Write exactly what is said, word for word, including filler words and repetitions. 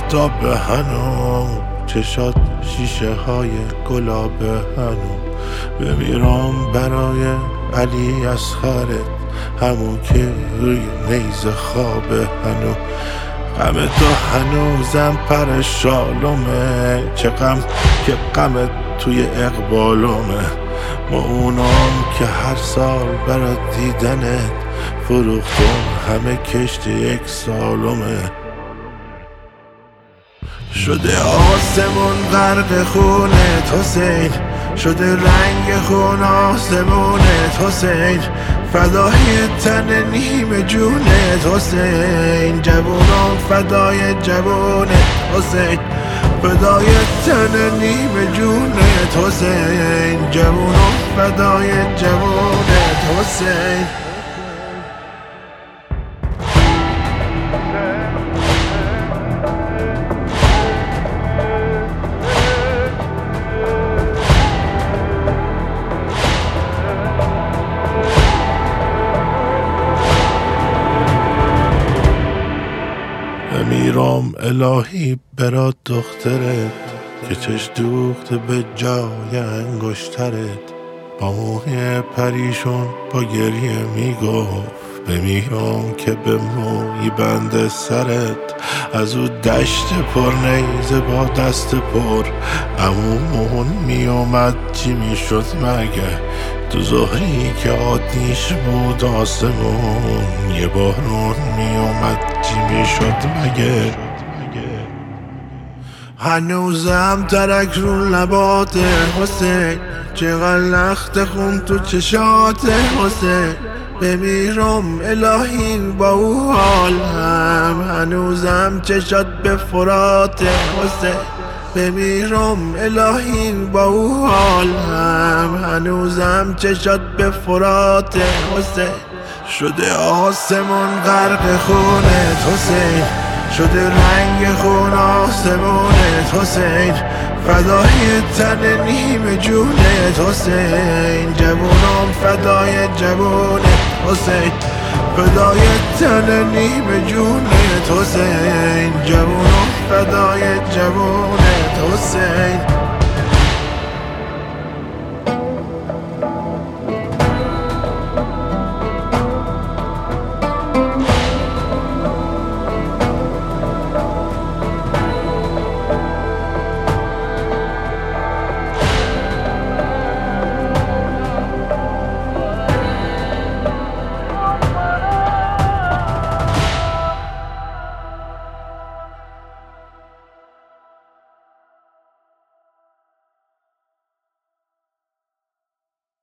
آفتاب هنو، چشات شیشه های گلاب هنو. بمیرم برای علی اصغرت، همون که روی نیز خواب هنو. غم تو هنوزم پر شالومه، چه غم که غمت توی اقبالومه. ما اونام که هر سال برای دیدنت فروختم همه کشت یک سالومه. شده آسمون غرق خونت حسین، شده رنگ خون آسمونت حسین. فدای تن نیم جونت حسین، جوونم فدای جوونت حسین. فدای تن نیم جونت حسین، جوونم فدای جوونت حسین. میرم الهی برات دخترت که چش دوخته به جای انگشترت. با موی پریشون با گریه میگفت بمیرم که به موی بند سرت. از او دشت پر نیزه با دست پر عمومون میومد چی میشد مگه؟ تو ظهری که آتیش بود آسمون، یه بارون میومد چی میشد مگه؟ هنوزم ترک رو لبات حسین، چقدر لخت خون تو چشات حسین. بمیرم الهی با او حالم، هنوزم چشات به فرات حسین. بمیرم الهی با او حالم، هنوزم چشات به فرات حسین. شده آسمون غرق خونت حسین، شده رنگ خون آسمونت حسین. فدای تن نیم جونت حسین، جوونم فدای جوونت حسین. فدای تن نیم جونت حسین، جوونم فدای جوونت حسین.